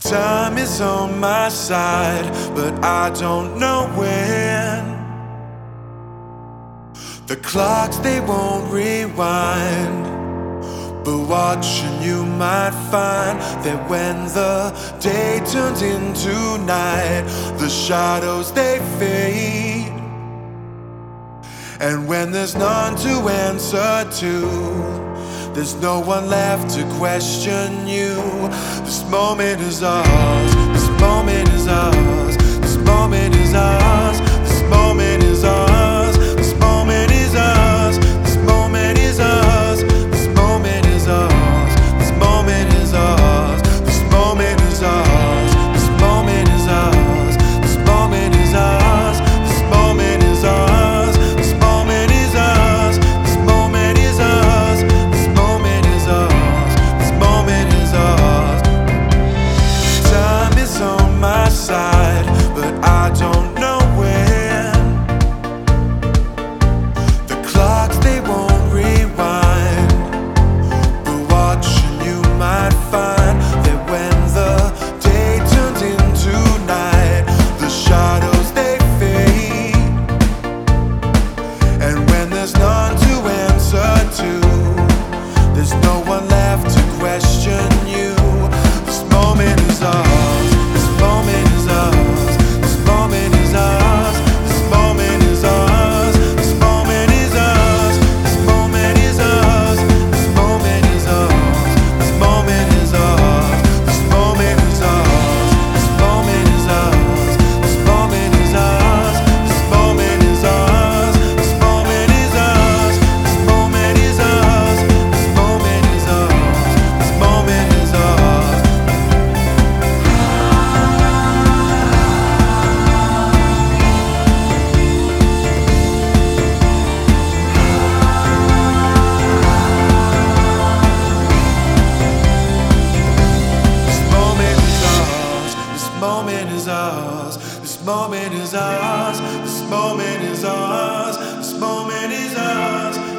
Time is on my side, but I don't know when. The clocks, they won't rewind, but watching you might find that when the day turns into night, the shadows, they fade. And when there's none to answer to, there's no one left to question you. This moment is ours, this moment is ours, this moment is ours, this moment is ours, this moment is ours, this moment is ours, this moment is ours, this moment is ours, this moment is ours, this moment is ours, this moment is ours, this moment is ours, this moment is ours, this moment is ours, this moment is ours, this moment is ours. Time is on my side, but I don't know when. The clocks, they won't rewind, but watching you might find that when the day turns into night, the shadows, they fade. And when there's none to answer to, there's no one left to question you. This moment is ours, this moment is ours, this moment is ours, this moment is ours, this moment is ours, this moment is ours, this moment is ours, this moment is ours, this moment is ours, this moment is ours, this moment is ours, this moment is ours, this moment is ours, this moment is ours, this moment is ours, this moment is ours. This moment is ours, this moment is ours, this moment is ours, this moment is ours, this moment is ours.